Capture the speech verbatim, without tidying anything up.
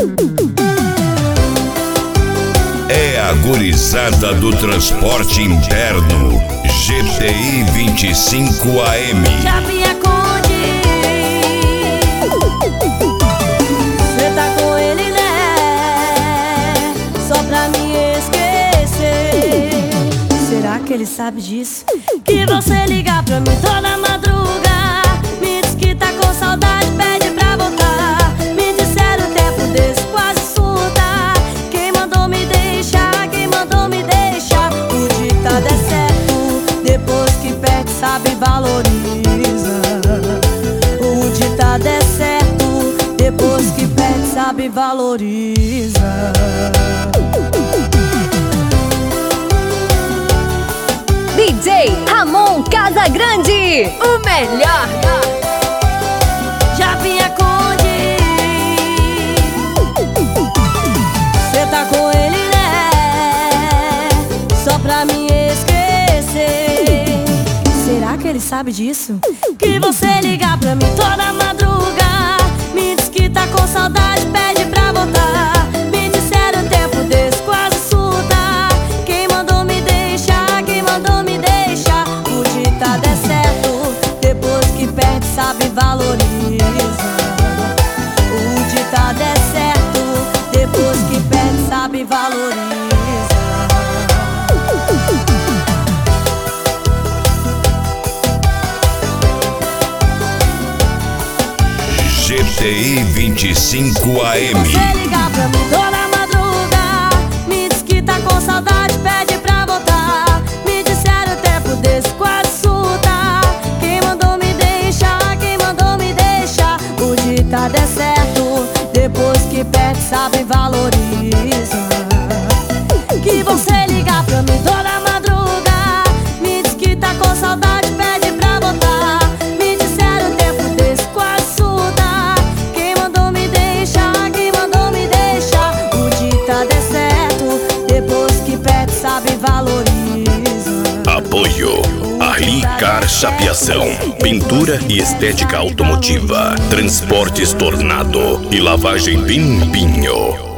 É a gurizada do transporte interno G T I vinte e cinco A M. Japinha Conde, cê tá com ele, né? Só pra me esquecer. Será que ele sabe disso? Que você ligar pra mim toda madruga, me diz que tá com saudade, pede pra voltar. Me disseram o tempo desse quase surta. Quem mandou me deixar, quem mandou me deixar? O ditado é certo, depois que perde sabe valoriza. O ditado é certo, depois que perde sabe valoriza. D J Ramon Casagrande, o melhor. Japinha Conde, cê tá com ele, né? Só pra me esquecer. Será que ele sabe disso? Que você ligar pra mim toda madruga, me diz que tá com saudade, pede pra voltar. Me disseram o tempo desse quase surta. Quem mandou me deixar, quem mandou me deixar? O ditado é certo, depois que perde sabe valoriza. O ditado é certo, depois que perde sabe valoriza. G T I vinte e cinco A M. Você ligar pra mim toda madruga, me diz que tá com saudade, pede pra voltar. Me disseram o tempo desse quase surta. Quem mandou me deixar, quem mandou me deixar? O ditado é certo, depois que perde sabe valoriza. Que você ligar pra mim toda madruga, me diz que tá com saudade, pede pra voltar. Me disseram o tempo desse quase surta. Quem mandou me deixar, quem mandou me deixar? O ditado é certo, depois que perde sabe valoriza. Apoio Arlicar Chapeação, pintura e estética automotiva, transportes Tornado e lavagem Pimpinho.